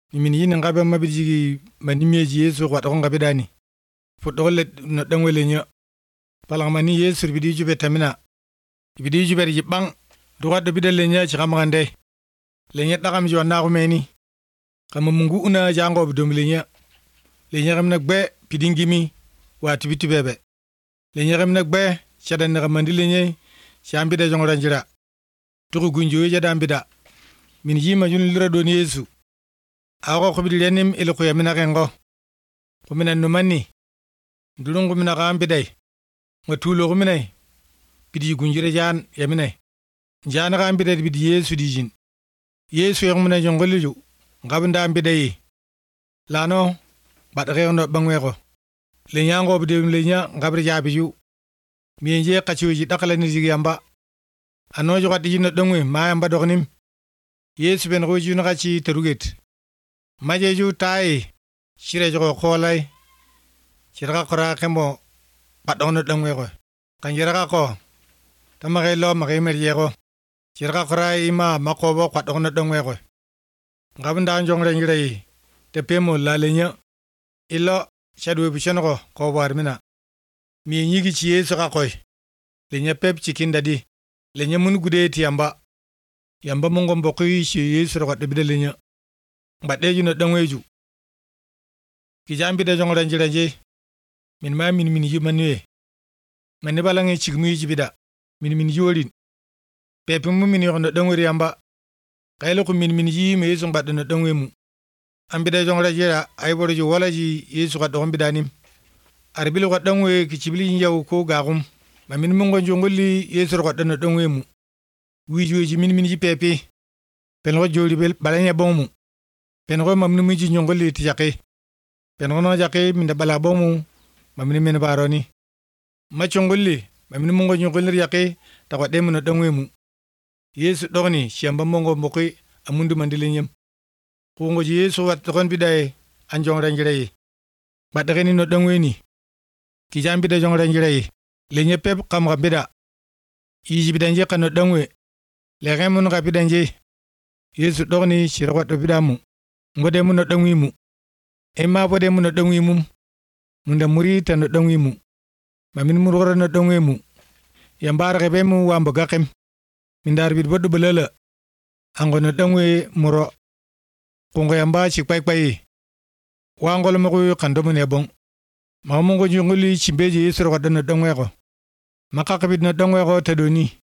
min yin ngabe mabiji manimieji Yesu kwa to ngabe dani fudole no dangwele nya palang mani Yesu bidi jube tamina bidi jube yibang duwa do bidale nya ci kamande lenya takam jo na ko meni kama mungu una jango bidomle nya lenya kam nak be pidingimi wati bitu bebe lenya kam nak be chadan na kamandi lenya chambi de jongora njira tuku gunjo je dambida min yima jun lira do Yesu ako ko bidil yanim ele ko yamina kengo ko minan no manni dulungu mina kambi day matulo ko minay bidi gunjire jan yaminay jana kambi day bidi Yesu dijin Yesu yang mina jongoliju ngabnda ambi day lano badare no bangwe ko le nyango bidi le nya ngabri jabiju mienje kachuji dakala ni jigi yamba anojo gadi jino dongwe ma yamba dognim Yesu ben roju no gachi teruget majeju tai shire jogo kolay shiraka kora kembo padono dongwe ko kanjira ko tamage lo mage merje ko shiraka kora ima makobo padono dongwe ko ngabnda jongre ngirei te pemo lalenya ilo shadwe bishono ko warmina mi nyigi ci Yesu ka koy lenya pep cikin dadi lenya mun gude ti yamba mongo mbokyi ci Yesu ko de bidalenya mbade ju no dangweju ki jambi de jongora njiraje min yi manwe manne balange cigmi ji bida min yorin pep mu min yo no dangweri yamba kaylo ko min yi me Yesu mbade no dangwemu ambi de jongora jira ay borju wala ji Yesu ka do mbidanim arbil ko dangwe ki cibli nyaw ko gagum mamin mungo jongoli Yesu ko dana dangwe mu wijuji min ji pepe pen ko jori bel balanya bomu pen ko mamnu mi ji jongoli ti yaqe pen ko no yaqe min da bala bomu mamin men baroni ma jongoli mamin mungo jongoli yaqe ta ko dem no dangwe mu Yesu dogni shamba mongo mboki amundu mandile nyem ko ngo ji Yesu wat kon bidaye anjong ranjire badare ni no dangwe ni ki jambi de jongre njire le nyepep kam gabida yiji bidanje kanu dangwe le remun gabidanje Yesu dogni shirwa do bidamu ngode mun no dangwi mu e ma bode mun no dangwi mu munda muri tan no dangwi mu mamin mu roro no dangwi mu yambar rebe mu wamba gakem mindar bid bodu belala angono dangwe muro kongo yamba ci pay wangol mo ko kandomu ne bon ma mongo jongoli cimbeji Yesu ko dana dangwe ko makakabit na dangwe ko tedoni